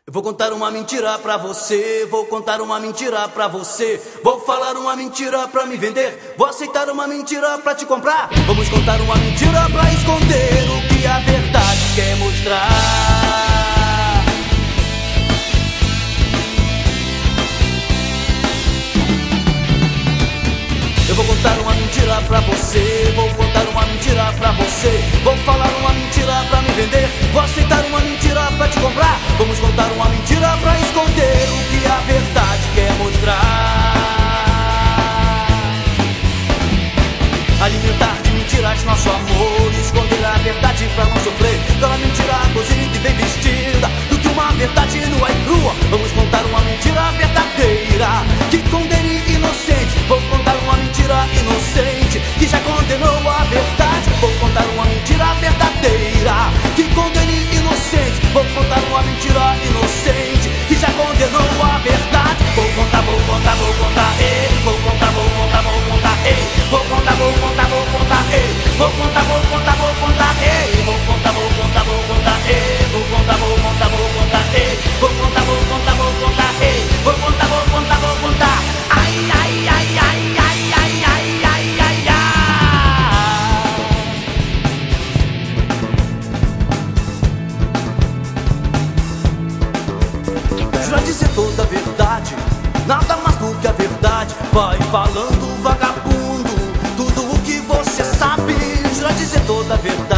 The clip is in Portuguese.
Eu vou contar uma mentira pra você, vou contar uma mentira pra você. Vou falar uma mentira pra me vender, vou aceitar uma mentira pra te comprar. Vamos contar uma mentira pra esconder o que a verdade quer mostrar. Eu vou contar uma mentira pra você, vou contar uma mentira pra você. Vou falar uma mentira pra me vender, vou aceitar uma mentira pra te comprar. Vamos contar uma mentira pra esconder o que a verdade quer mostrar. Alimentar de mentiras nosso amor, esconder a verdade pra não sofrer. Cada mentira cozida e bem vestida, do que uma verdade nua e crua. Vamos contar uma mentira verdadeira que condene inocentes. Vou contar uma mentira inocente que já condenou a verdade. Vou contar uma mentira verdadeira que condene inocentes. Vou contar uma mentira inocente que já condenou a verdade. Vou contar, ei. Vou contar, ei. Vou contar, ei. Vou contar, ei. Vou contar, ei. Vou contar, ei. Vou contar, ei. Vou contar. Ai, ai, ai, ai, ai, ai, ai, ai, ai, ai. Jura dizer toda a verdade, nada mais do que a verdade. Vai falando, vagabundo, tudo o que você sabe. Jura dizer toda a verdade,